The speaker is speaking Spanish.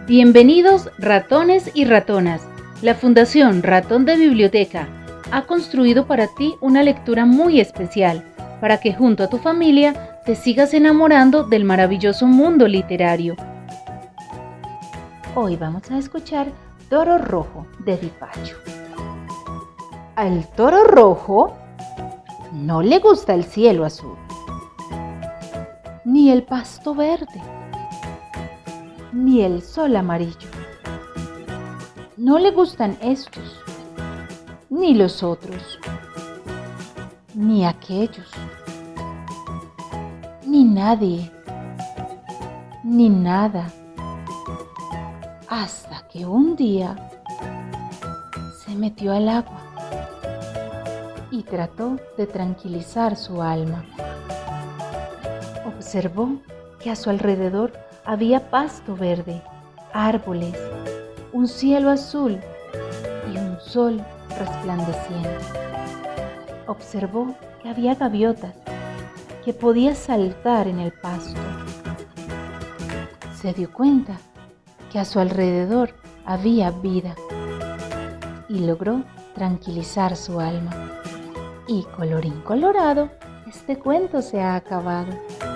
Bienvenidos ratones y ratonas. La Fundación Ratón de Biblioteca ha construido para ti una lectura muy especial para que junto a tu familia te sigas enamorando del maravilloso mundo literario. Hoy vamos a escuchar Toro Rojo de Di Pacho. Al toro rojo no le gusta el cielo azul, ni el pasto verde, ni el sol amarillo. No le gustan estos, ni los otros, ni aquellos, ni nadie, ni nada. Hasta que un día se metió al agua y trató de tranquilizar su alma. Observó que a su alrededor había pasto verde, árboles, un cielo azul y un sol resplandeciente. Observó que había gaviotas, que podía saltar en el pasto. Se dio cuenta que a su alrededor había vida y logró tranquilizar su alma. Y colorín colorado, este cuento se ha acabado.